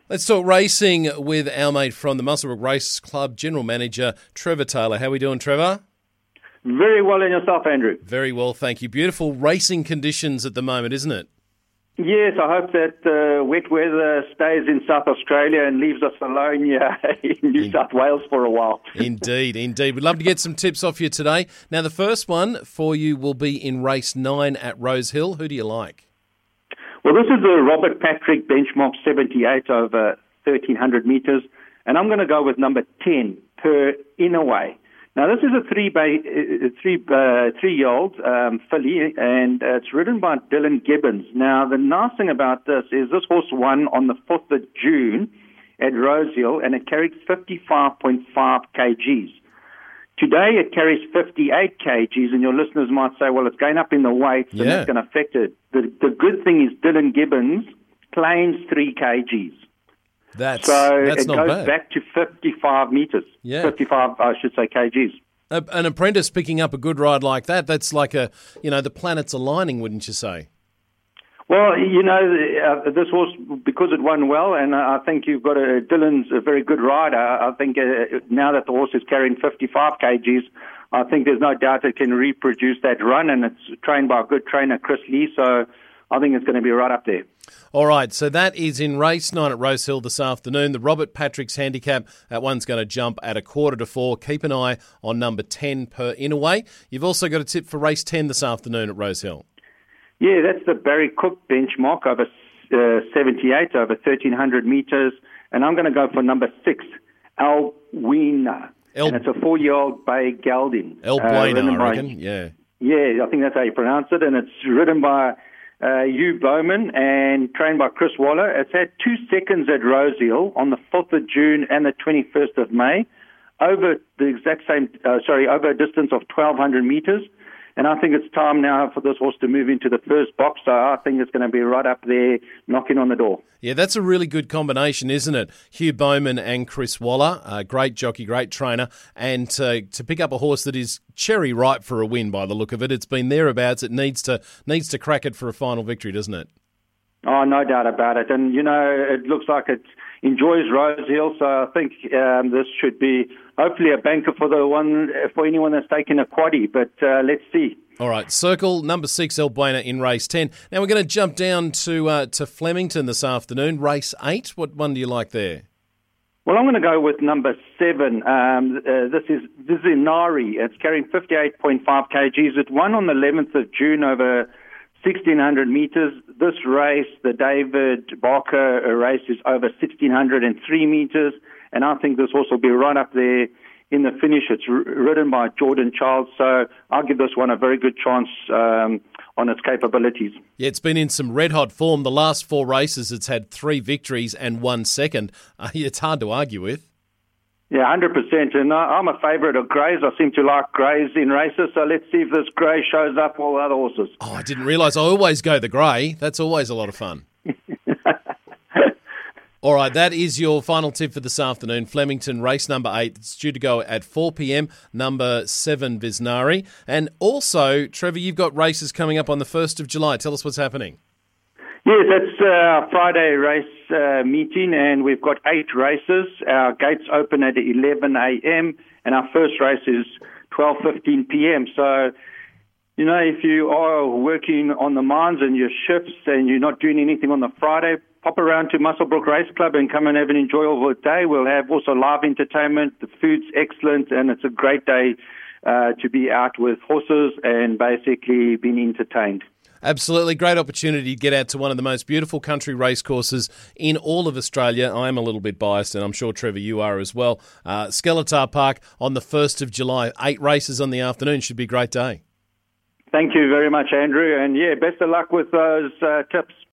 Let's talk racing with our mate from the Muswellbrook Race Club, General Manager Trevor Taylor. How are we doing, Trevor? Very well, and yourself, Andrew? Very well, thank you. Beautiful racing conditions at the moment, isn't it? Yes, I hope that wet weather stays in South Australia and leaves us alone here in New South Wales for a while. Indeed. We'd love to get some tips off you today. Now, the first one for you will be in race 9 at Rosehill. Who do you like? Well, this is the Robert Patrick Benchmark 78 over 1,300 metres, and I'm going to go with number 10, Per Inaway. Now, this is a three-year-old filly, and it's ridden by Dylan Gibbons. Now, the nice thing about this is this horse won on the 4th of June at Rosehill, and it carried 55.5 kgs. Today, it carries 58 kgs, and your listeners might say, well, it's going up in the weights, and that's going to affect it. The good thing is Dylan Gibbons claims 3 kgs. That's it not goes bad. back to 55 metres. Yeah. 55, I should say, kgs. An apprentice picking up a good ride like that, that's like the planets aligning, wouldn't you say? Well, this horse, because it won well, and I think you've got Dylan's a very good rider. I think now that the horse is carrying 55 kgs, I think there's no doubt it can reproduce that run, and it's trained by a good trainer, Chris Lee, so I think it's going to be right up there. All right, so that is in race 9 at Rosehill this afternoon. The Robert Patrick's handicap, that one's going to jump at 3:45. Keep an eye on number 10, Per Inaway. You've also got a tip for race 10 this afternoon at Rosehill. Yeah, that's the Barry Cook benchmark over 78, over 1,300 metres. And I'm going to go for number 6, Alwina. And it's a 4-year-old bay gelding. El Bueno, I reckon, yeah. Yeah, I think that's how you pronounce it. And it's ridden by Hugh Bowman and trained by Chris Waller. It's had 2 seconds at Rosehill on the 4th of June and the 21st of May over the exact same, over a distance of 1,200 metres. And I think it's time now for this horse to move into the first box. So I think it's going to be right up there, knocking on the door. Yeah, that's a really good combination, isn't it? Hugh Bowman and Chris Waller, great jockey, great trainer. And to pick up a horse that is cherry ripe for a win by the look of it. It's been thereabouts. It needs to crack it for a final victory, doesn't it? Oh, no doubt about it. And, it looks like it enjoys Rosehill, so I think this should be hopefully a banker for anyone that's taken a quaddie. But let's see. All right, circle number 6, El Bueno in race 10. Now we're going to jump down to Flemington this afternoon, race 8. What one do you like there? Well, I'm going to go with number 7. This is Vizinari. It's carrying 58.5 kgs. It won on the 11th of June over 1,600 metres. This race, the David Barker race, is over 1,603 metres, and I think this horse will be right up there in the finish. It's ridden by Jordan Childs, so I'll give this one a very good chance on its capabilities. Yeah, it's been in some red-hot form. The last 4 races, it's had 3 victories and 1 second. It's hard to argue with. Yeah, 100%. And I'm a favourite of Grey's. I seem to like Grey's in races, so let's see if this Grey shows up all the other horses. Oh, I didn't realise. I always go the Grey. That's always a lot of fun. All right, that is your final tip for this afternoon. Flemington, race number 8. It's due to go at 4 p.m, number 7, Vizinari. And also, Trevor, you've got races coming up on the 1st of July. Tell us what's happening. Yes, that's our Friday race meeting, and we've got 8 races. Our gates open at 11 a.m, and our first race is 12:15 p.m. So, if you are working on the mines and your shifts and you're not doing anything on the Friday, pop around to Muswellbrook Race Club and come and have an enjoyable day. We'll have also live entertainment. The food's excellent, and it's a great day to be out with horses and basically being entertained. Absolutely. Great opportunity to get out to one of the most beautiful country racecourses in all of Australia. I'm a little bit biased, and I'm sure, Trevor, you are as well. Skeletar Park on the 1st of July. 8 races on the afternoon. Should be a great day. Thank you very much, Andrew. And, best of luck with those tips.